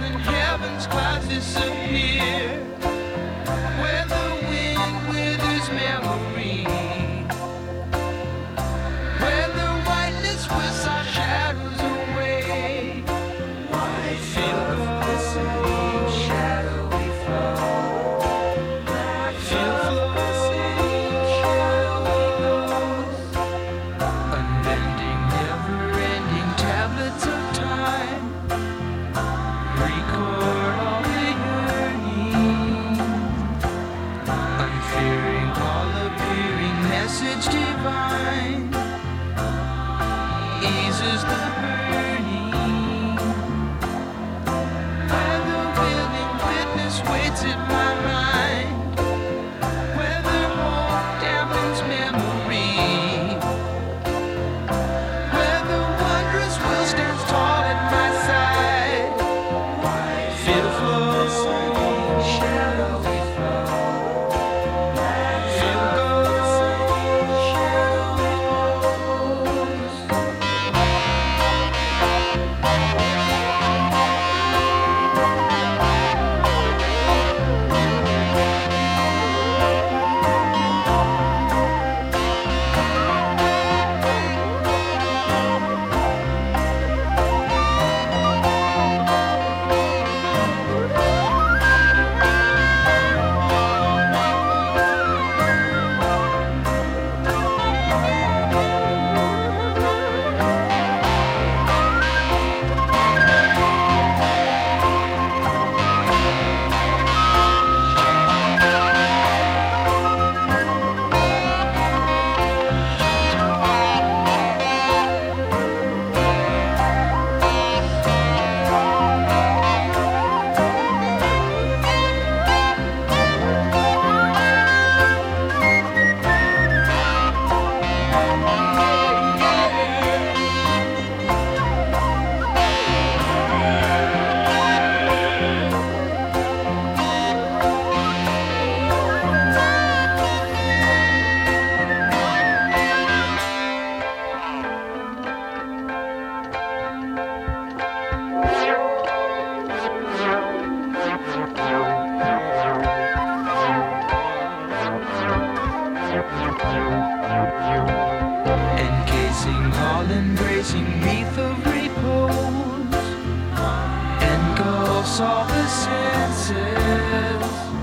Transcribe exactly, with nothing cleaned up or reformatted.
and heaven's clouds disappear, where the wind withers memory, where the whiteness whisks our shadows away. I feel the glistening shadowy flow. I feel the glistening shadowy glows, unbending, never-ending tablets of time. Record all the yearning, unfearing, all-appearing message divine, eases the burning, where the willing witness waits at my mind, where the hope dampens memory, where the wondrous will stands tall at my side. Feel flow, shadowy flow. Feel go, shadowy glows. Encasing, all-embracing wreath of repose, engulfs all the senses.